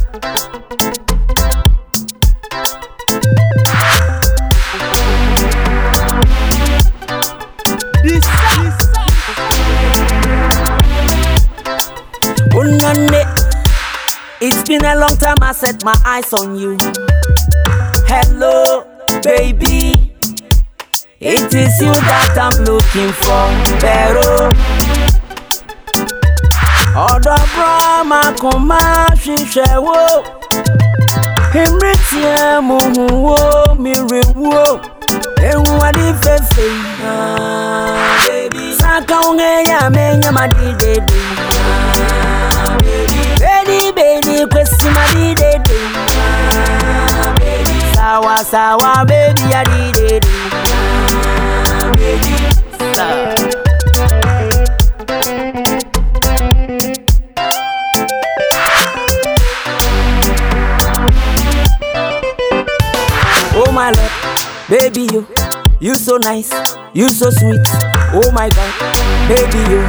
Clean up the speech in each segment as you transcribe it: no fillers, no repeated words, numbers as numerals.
It's been a long time I set my eyes on you. Hello, baby. It is you that I'm looking for, pero Odo Brahma Kuma Shishawo Himritia Muwo Miriwo Ewadi Fefe baby Saka Ungeya Menya Madide baby kwesi madide baby sawa sawa baby adide baby oh my love baby you so nice, you so sweet, oh my god baby you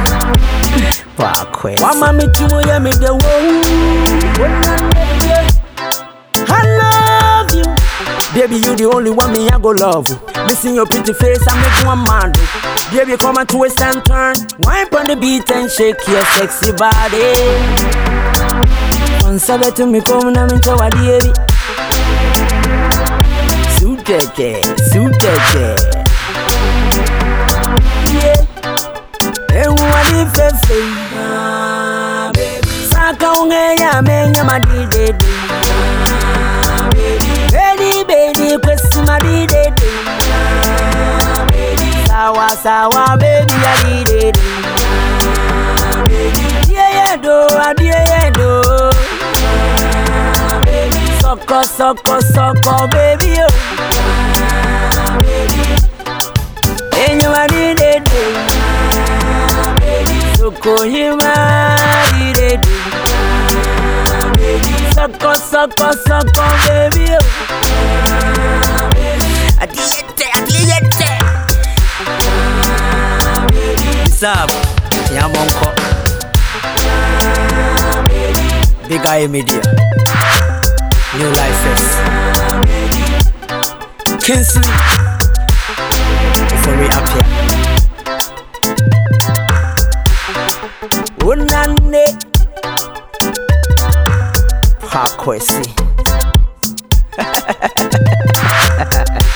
Wama me tumo ya me de wo I love you baby, you the only one me I go love. Missing your pretty face, I make one man. Baby, come and twist and turn, wipe on the beat and shake your sexy body. Once I to me come na me tawa baby. Suteke, yeah. Ewadi fefe, baby. Saka ungeya menya madide, baby. Baby, kwesi madide, baby. Sawa sawa, baby, adide, baby. Yeah do, baby. Soko, baby, oh, baby. Enyo madide, Kohima did baby suck baby Adiete Sab Yamonko Big Eye Media New License Kinsley For me up here Unane Pakwesi